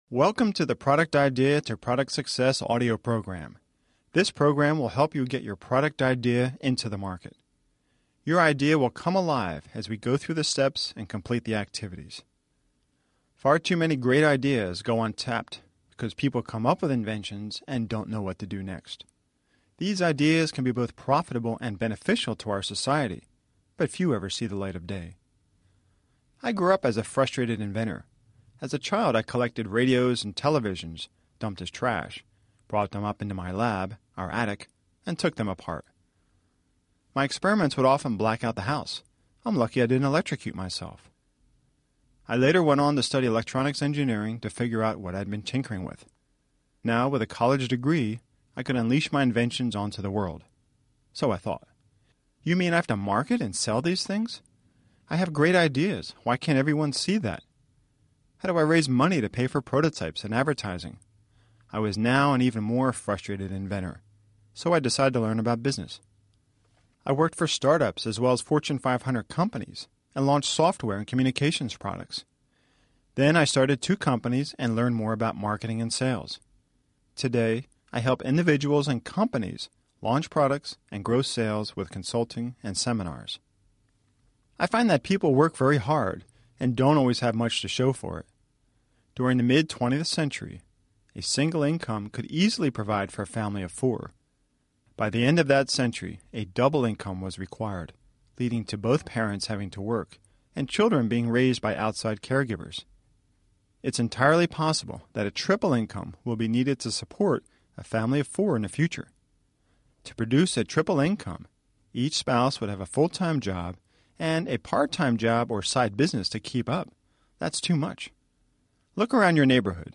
Welcome to the Product Idea to Product Success audio program. This program will help you get your product idea into the market. Your idea will come alive as we go through the steps and complete the activities. Far too many great ideas go untapped because people come up with inventions and don't know what to do next. These ideas can be both profitable and beneficial to our society, but few ever see the light of day. I grew up as a frustrated inventor. As a child, I collected radios and televisions, dumped as trash, brought them up into my lab, our attic, and took them apart. My experiments would often black out the house. I'm lucky I didn't electrocute myself. I later went on to study electronics engineering to figure out what I'd been tinkering with. Now, with a college degree, I could unleash my inventions onto the world. So I thought. You mean I have to market and sell these things? I have great ideas. Why can't everyone see that? How do I raise money to pay for prototypes and advertising? I was now an even more frustrated inventor, so I decided to learn about business. I worked for startups as well as Fortune 500 companies and launched software and communications products. Then I started 2 companies and learned more about marketing and sales. Today, I help individuals and companies launch products and grow sales with consulting and seminars. I find that people work very hard and don't always have much to show for it. During the mid-20th century, a single income could easily provide for a family of 4. By the end of that century, a double income was required, leading to both parents having to work and children being raised by outside caregivers. It's entirely possible that a triple income will be needed to support a family of 4 in the future. To produce a triple income, each spouse would have a full-time job and a part-time job or side business to keep up. That's too much. Look around your neighborhood.